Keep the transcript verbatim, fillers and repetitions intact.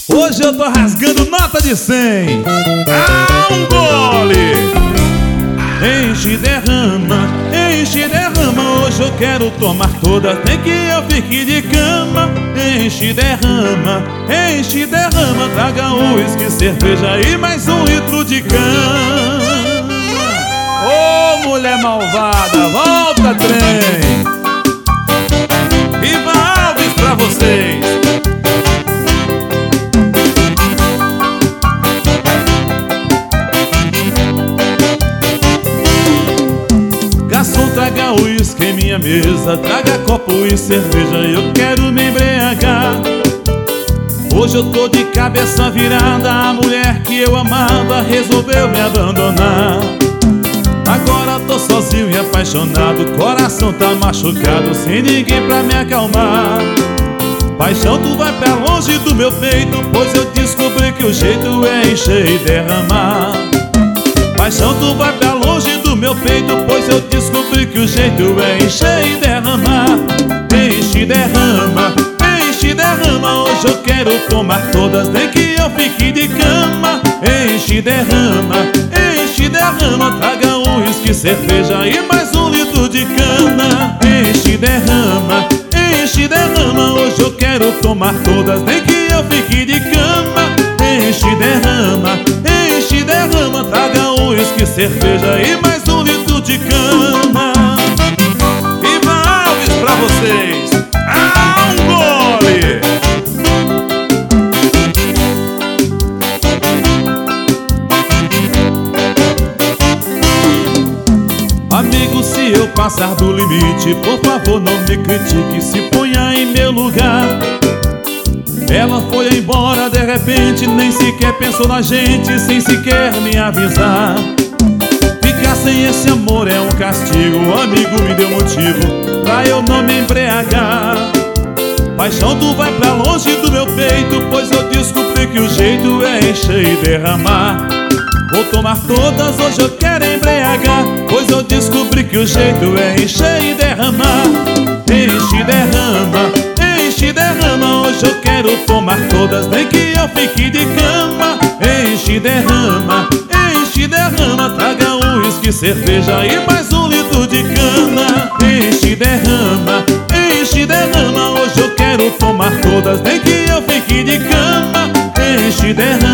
Hoje eu tô rasgando nota de cem. Ah, um gole! Enche, derrama, enche, derrama. Hoje eu quero tomar todas, nem que eu fique de cama. Enche, derrama, enche, derrama. Traga uísque, cerveja e mais um litro de cama. Ô, oh, mulher malvada, volta trem. Viva Alves pra vocês. Garçom, traga uísque em minha mesa, traga copo e cerveja, eu quero me embriagar. Hoje eu tô de cabeça virada, a mulher que eu amava resolveu me abandonar. Agora tô sozinho e apaixonado, coração tá machucado, sem ninguém pra me acalmar. Paixão, tu vai pra longe do meu peito, pois eu descobri que o jeito é encher e derramar. Paixão, tu vai pra longe do meu peito, pois eu descobri que o jeito é encher e derramar. Enche, derrama, enche, derrama. Hoje eu quero tomar todas, nem que eu fique de cama. Enche, derrama, enche, derrama. Traga uísque, cerveja e mais um litro de cana. Enche, derrama, enche, derrama. Hoje eu quero tomar todas, nem que eu fique de cama. Enche, derrama, enche, derrama. Traga uísque, cerveja e mais um litro de cana. Viva Alves pra vocês. Ah, um gole! Amigo, se eu passar do limite, por favor não me critique, se ponha em meu lugar. Ela foi embora de repente, nem sequer pensou na gente, sem sequer me avisar. Ficar sem esse amor é um castigo, o amigo me deu motivo pra eu não me embriagar. Paixão, tu vai pra longe do meu peito, pois eu descobri que o jeito é encher e derramar. Vou tomar todas, hoje eu quero embriagar, pois eu descobri que o jeito é encher e derramar. Enche, derrama, enche, derrama. Hoje eu quero tomar todas, nem que eu fique de cama. Enche, derrama, enche, derrama. Traga uísque, cerveja e mais um litro de cana. Enche, derrama, enche, derrama. Hoje eu quero tomar todas, nem que eu fique de cama. Enche, derrama.